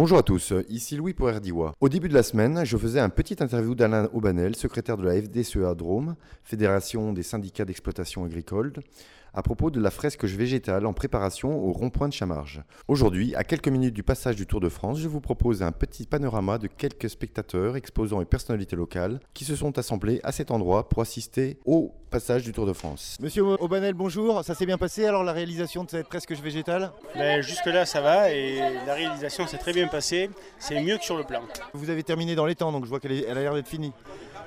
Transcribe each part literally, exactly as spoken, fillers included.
Bonjour à tous, ici Louis pour R D I W A. Au début de la semaine, je faisais un petit interview d'Alain Aubanel, secrétaire de la F D S E A Drôme, Fédération des syndicats d'exploitation agricole, à propos de la fresque végétale en préparation au rond-point de Chamarges. Aujourd'hui, à quelques minutes du passage du Tour de France, je vous propose un petit panorama de quelques spectateurs, exposants et personnalités locales qui se sont assemblés à cet endroit pour assister au passage du Tour de France. Monsieur Aubanel, bonjour. Ça s'est bien passé alors la réalisation de cette fresque végétale ? Ben, jusque-là ça va et la réalisation s'est très bien passée, c'est mieux que sur le plan. Vous avez terminé dans les temps, donc je vois qu'elle est- elle a l'air d'être finie.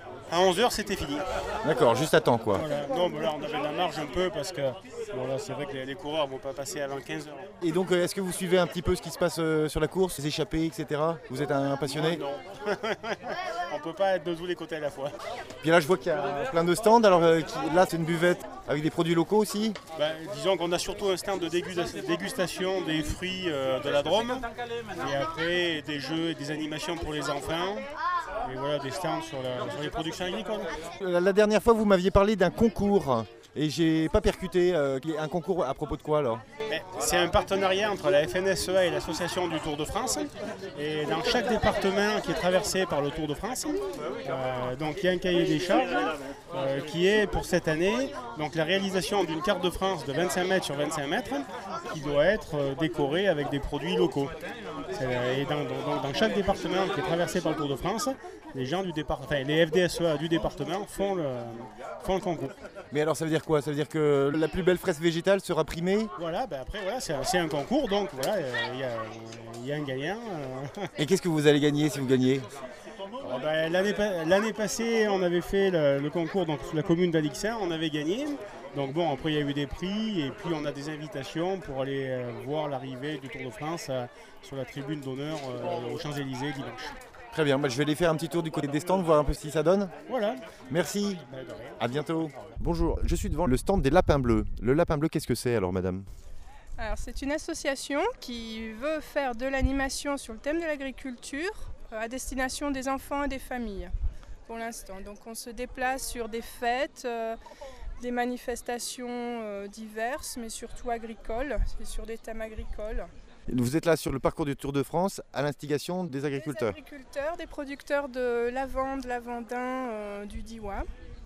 À onze heures c'était fini. D'accord, juste à temps quoi. Voilà. Non, ben là on avait de la marge un peu parce que bon, là, c'est vrai que les, les coureurs ne vont pas passer avant quinze heures. Et donc euh, est-ce que vous suivez un petit peu ce qui se passe euh, sur la course, les échappées, et cetera. Vous êtes un passionné ? Non, non. On ne peut pas être de tous les côtés à la fois. Puis là je vois qu'il y a plein de stands, alors euh, qui- là c'est une buvette avec des produits locaux aussi. Ben, disons qu'on a surtout un stand de dégusta- dégustation des fruits euh, de la Drôme et après des jeux et des animations pour les enfants. Et voilà, des stands sur, la- sur les productions agricoles. La, la dernière fois vous m'aviez parlé d'un concours et j'ai pas percuté. euh, un concours à propos de quoi alors ? Ben, C'est un partenariat entre la F N S E A et l'association du Tour de France. Et dans chaque département qui est traversé par le Tour de France, euh, donc il y a un cahier des charges euh, qui est pour cette année donc la réalisation d'une carte de France de vingt-cinq mètres sur vingt-cinq mètres qui doit être euh, décorée avec des produits locaux. C'est- Et dans, dans- dans chaque département qui est traversé par le Tour de France, les gens du départ, enfin, les F D S E A du département font le, font le concours. Mais alors ça veut dire quoi ? Ça veut dire que la plus belle fresque végétale sera primée ? Voilà, ben après voilà, c'est un, c'est un concours, donc voilà, euh, il y, a- il y a un gagnant. euh. Et qu'est-ce que vous allez gagner si vous gagnez ? Oh, ben, l'année, pa- l'année passée, on avait fait le, le concours dans la commune d'Alixin, on avait gagné. Donc bon, après il y a eu des prix et puis on a des invitations pour aller euh, voir l'arrivée du Tour de France euh, sur la tribune d'honneur euh, aux Champs-Élysées dimanche. Très bien, bah, je vais aller faire un petit tour du côté des stands, voir un peu si ça donne. Voilà. Merci, Ben, de rien. à bientôt. Bonjour, je suis devant le stand des lapins bleus. Le lapin bleu, qu'est-ce que c'est alors madame ? Alors, c'est une association qui veut faire de l'animation sur le thème de l'agriculture euh, à destination des enfants et des familles pour l'instant. Donc on se déplace sur des fêtes, euh, des manifestations euh, diverses, mais surtout agricoles, c'est sur des thèmes agricoles. Vous êtes là sur le parcours du Tour de France à l'instigation des agriculteurs. Des agriculteurs, des producteurs de lavande, lavandin euh, du D I W A.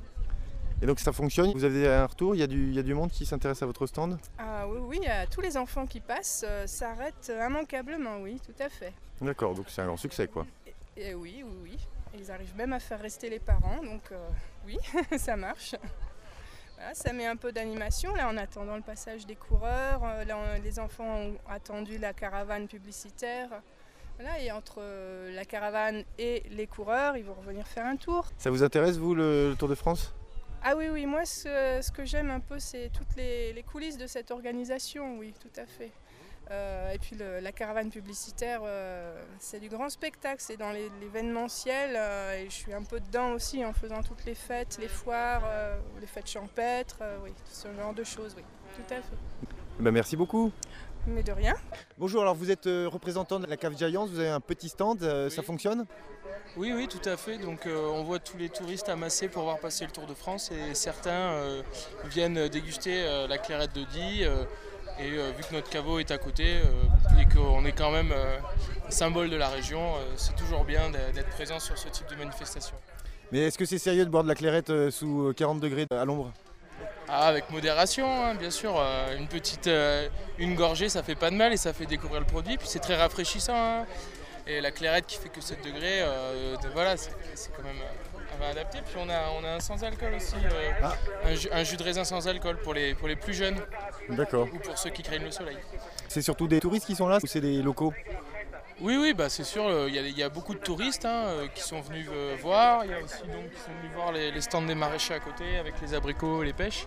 Et donc ça fonctionne, vous avez un retour, il y a du, il y a du monde qui s'intéresse à votre stand ? Ah oui, oui, euh, tous les enfants qui passent euh, s'arrêtent immanquablement, oui, tout à fait. D'accord, donc c'est un grand succès quoi. Et, et oui, oui, oui. Ils arrivent même à faire rester les parents, donc euh, oui, ça marche. Voilà, ça met un peu d'animation là en attendant le passage des coureurs. Euh, Là, on- les enfants ont attendu la caravane publicitaire. Voilà, et entre euh, la caravane et les coureurs, ils vont revenir faire un tour. Ça vous intéresse vous le, le Tour de France ? Ah oui, oui, moi ce, ce que j'aime un peu, c'est toutes les, les coulisses de cette organisation, oui, tout à fait. Euh, et puis le- la caravane publicitaire, euh, c'est du grand spectacle, c'est dans les- l'événementiel, euh, et je suis un peu dedans aussi en faisant toutes les fêtes, les foires, euh, les fêtes champêtres, euh, oui, tout ce genre de choses, oui, tout à fait. Ben, merci beaucoup. Mais de rien. Bonjour, alors vous êtes euh, représentant de la cave Giants, vous avez un petit stand, euh, ça Oui. fonctionne ? Oui, oui, tout à fait. Donc, euh, on voit tous les touristes amassés pour voir passer le Tour de France et certains euh, viennent déguster euh, la clairette de Die. euh, et euh, vu que notre caveau est à côté euh, et qu'on est quand même euh, symbole de la région, euh, c'est toujours bien d'être d'être présent sur ce type de manifestation. Mais est-ce que c'est sérieux de boire de la clairette euh, sous euh, quarante degrés à l'ombre ? Ah, avec modération, hein, bien sûr. euh, une petite euh, une gorgée, ça fait pas de mal et ça fait découvrir le produit. Puis c'est très rafraîchissant. hein. Et la clairette qui fait que sept degrés, euh, de- voilà, c'est c'est quand même euh, adapté. Puis on a, on a un sans alcool aussi, euh, Ah. un, jus, un jus de raisin sans alcool pour les, pour les plus jeunes D'accord. ou pour ceux qui craignent le soleil. C'est surtout des touristes qui sont là ou c'est des locaux ? Oui, oui, bah c'est sûr, il y, a- il y a beaucoup de touristes hein, euh, qui sont venus euh, voir. Il y a aussi donc, qui sont venus voir les, les stands des maraîchers à côté avec les abricots et les pêches.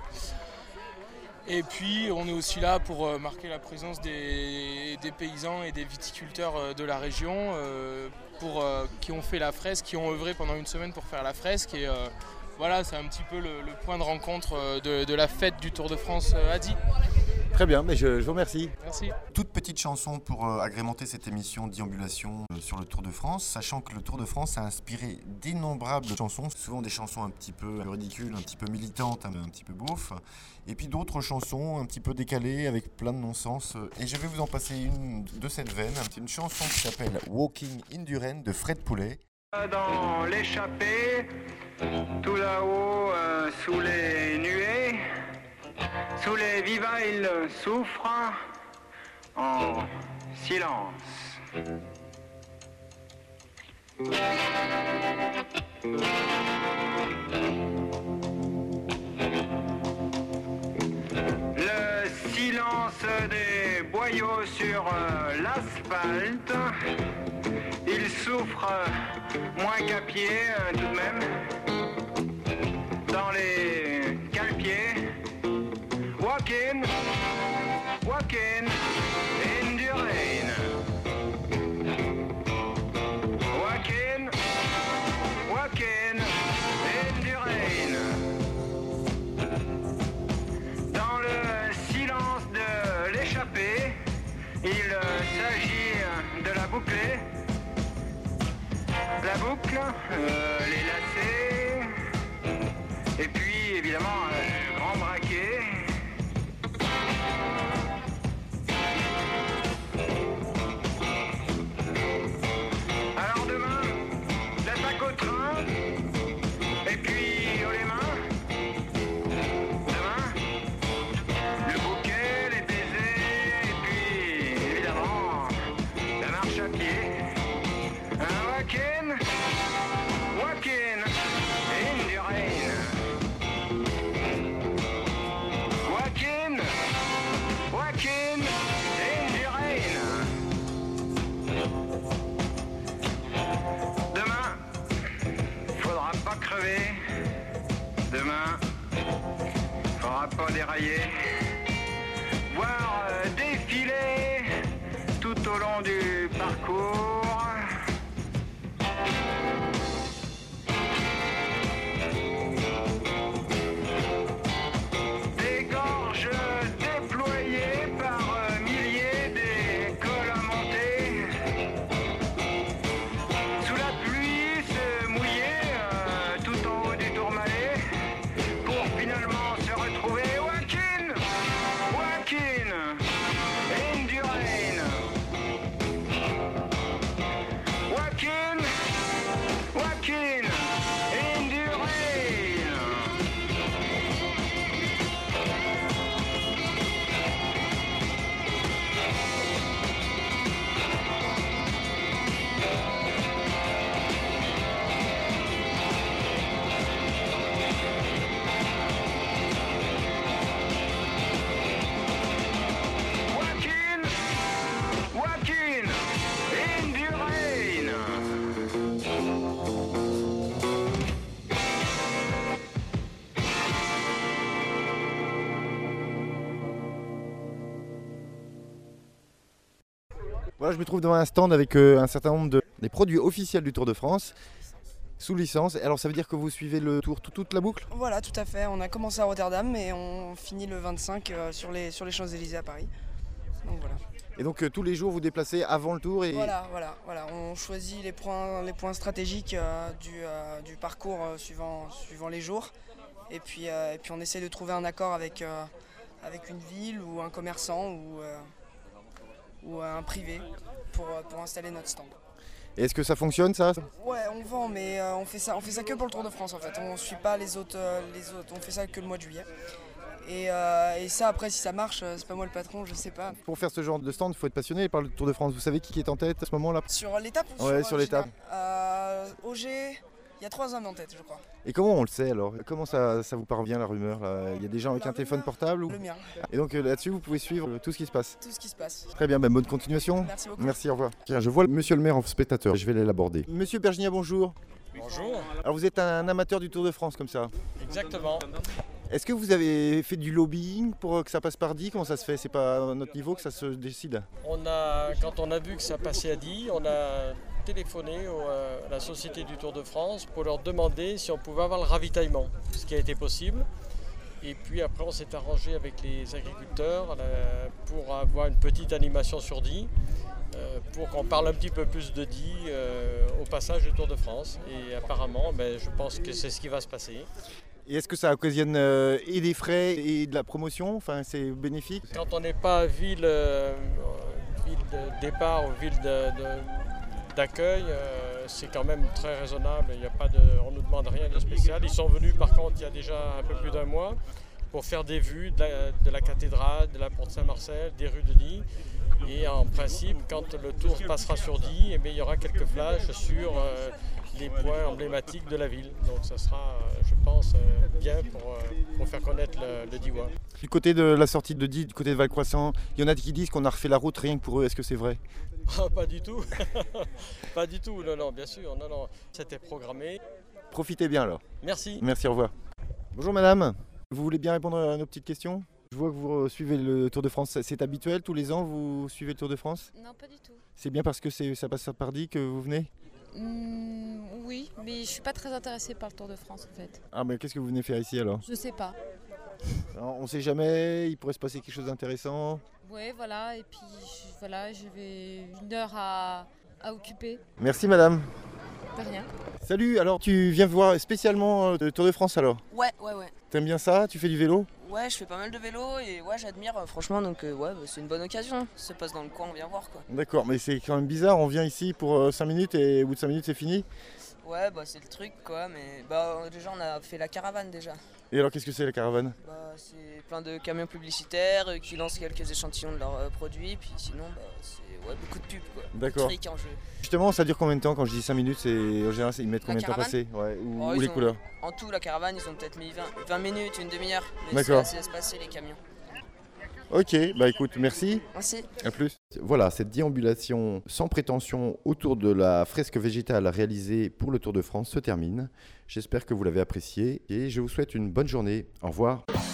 Et puis on est aussi là pour euh, marquer la présence des, des paysans et des viticulteurs euh, de la région euh, pour, euh, qui ont fait la fresque, qui ont œuvré pendant une semaine pour faire la fresque. Et euh, voilà, c'est un petit peu le, le point de rencontre euh, de, de la fête du Tour de France euh, à Die. Très bien, mais je, je vous remercie. Merci. Toute petite chanson pour euh, agrémenter cette émission Déambulation euh, sur le Tour de France, sachant que le Tour de France a inspiré d'innombrables chansons, souvent des chansons un petit peu ridicules, un petit peu militantes, un, un petit peu beaufs, et puis d'autres chansons un petit peu décalées avec plein de non-sens. Et je vais vous en passer une de cette veine, une chanson qui s'appelle Walking in the Rain de Fred Poulet. Dans l'échappée, tout là-haut, euh, sous les nuées, sous les vivats, il souffre en silence. Le silence des boyaux sur euh, l'asphalte, il souffre moins qu'à pied euh, tout de même. Dans les cale-pieds, walking, walking in the rain. Walking, walking in the rain. Dans le silence de l'échappée, il euh, s'agit de la boucler. La boucle, euh, les lacets, et puis évidemment euh, le grand braquet. Alors demain, l'attaque au train, et puis haut les mains. Demain, le bouquet, les baisers, et puis évidemment la marche à pied. Un walking, walking in the rain. Walking, walking in the rain. Demain, faudra pas crever. Demain, faudra pas dérailler. Voir euh, défiler tout au long du parcours. Des gorges déployées par euh, milliers, des cols à monter. Sous la pluie se mouiller euh, tout en haut du Tourmalet pour finalement se retrouver walking, walking in the rain. Walking, walking in the rain. Walking, walking in the rain. Voilà, je me trouve devant un stand avec euh, un certain nombre de des produits officiels du Tour de France, sous licence. Alors ça veut dire que vous suivez le Tour tout- toute la boucle? Voilà, tout à fait. On a commencé à Rotterdam et on finit le vingt-cinq euh, sur les, sur les Champs-Élysées à Paris. Donc voilà. Et donc euh, tous les jours vous déplacez avant le Tour et... Voilà, voilà, voilà. On choisit les points, les points stratégiques euh, du, euh, du parcours euh, suivant, suivant les jours. Et puis, euh, et puis on essaie de trouver un accord avec, euh, avec une ville ou un commerçant ou, euh, ou un privé pour, euh, pour installer notre stand. Et est-ce que ça fonctionne ça? Ouais, on vend, mais euh, on fait ça, on fait ça que pour le Tour de France en fait. On suit pas les autres, euh, les autres. On fait ça que le mois de juillet. Et, euh, et ça, après, si ça marche, euh, c'est pas moi le patron, je sais pas. Pour faire ce genre de stand, il faut être passionné par le Tour de France. Vous savez qui est en tête à ce moment-là? Sur l'étape ou Ouais, sur, sur euh, l'étape. euh, Auger, il y a trois hommes en tête, je crois. Et comment on le sait alors? Comment ça, ça vous parvient la rumeur là? Il y a des gens avec La un téléphone rumeur, portable ou... Le mien, Et donc euh, là-dessus, vous pouvez suivre euh, tout ce qui se passe. tout ce qui se passe. Très bien, ben, bonne continuation. Merci beaucoup. Merci, au revoir. Tiens, je vois monsieur le maire en spectateur, je vais aller l'aborder. Monsieur Berginia, bonjour. Bonjour. Alors vous êtes un amateur du Tour de France comme ça. Exactement. Est-ce que vous avez fait du lobbying pour que ça passe par dix? Comment ça se fait? C'est pas à notre niveau que ça se décide? On a, quand on a vu que ça passait à dix, on a téléphoné au, euh, à la Société du Tour de France pour leur demander si on pouvait avoir le ravitaillement, ce qui a été possible. Et puis après, on s'est arrangé avec les agriculteurs euh, pour avoir une petite animation sur Die, euh, pour qu'on parle un petit peu plus de Die euh, au passage du Tour de France. Et apparemment, ben, je pense que c'est ce qui va se passer. Et est-ce que ça occasionne euh, et des frais et de la promotion? Enfin, c'est bénéfique? Quand on n'est pas ville, euh, ville de départ ou ville de, de, d'accueil, euh, c'est quand même très raisonnable. Il y a pas de, on ne nous demande rien de spécial. Ils sont venus par contre il y a déjà un peu plus d'un mois pour faire des vues de la, de la cathédrale, de la porte Saint-Marcel, des rues de Die. Et en principe, quand le tour passera sur Die, eh bien, il y aura quelques flashs sur euh, les points emblématiques de la ville. Donc ça sera, euh, je pense, euh, bien pour, euh, pour faire connaître le, le Diois. Du côté de la sortie de Die, du côté de Valcroissant, il y en a qui disent qu'on a refait la route rien que pour eux. Est-ce que c'est vrai? Ah, pas du tout. Pas du tout, non, non, bien sûr. Non, non, c'était programmé. Profitez bien alors. Merci. Merci, au revoir. Bonjour madame, vous voulez bien répondre à nos petites questions? Je vois que vous suivez le Tour de France, c'est habituel, tous les ans vous suivez le Tour de France? Non, pas du tout. C'est bien parce que ça passe par Die que vous venez? Mmh, oui, mais je suis pas très intéressée par le Tour de France en fait. Ah mais qu'est-ce que vous venez faire ici alors? Je sais pas. Alors, on sait jamais, il pourrait se passer quelque chose d'intéressant. Ouais, voilà, et puis je, voilà, j'avais une heure à, à occuper. Merci madame. De rien. Salut, alors tu viens voir spécialement le Tour de France alors? Ouais, ouais, ouais. T'aimes bien ça? Tu fais du vélo? Ouais, je fais pas mal de vélo et ouais, j'admire euh, franchement, donc euh, ouais, bah, c'est une bonne occasion. Ça se passe dans le coin, on vient voir quoi. D'accord, mais c'est quand même bizarre, on vient ici pour cinq minutes et au bout de cinq minutes c'est fini? Ouais, bah c'est le truc quoi, mais bah déjà on a fait la caravane déjà. Et alors qu'est-ce que c'est la caravane? Bah c'est plein de camions publicitaires euh, qui lancent quelques échantillons de leurs euh, produits, puis sinon bah c'est ouais, beaucoup de pubs quoi. D'accord. Fric en jeu. Justement, ça dure combien de temps? Quand je dis cinq minutes, c'est en général ils mettent combien de temps passé? Ouais, ou, Oh, ou les ont, couleurs? En tout, la caravane, ils ont peut-être mis vingt, vingt minutes, une demi-heure. Mais c'est D'accord. assez espacé les camions. Ok, bah écoute, merci. Merci. À plus. Voilà, cette déambulation sans prétention autour de la fresque végétale réalisée pour le Tour de France se termine. J'espère que vous l'avez appréciée et je vous souhaite une bonne journée. Au revoir.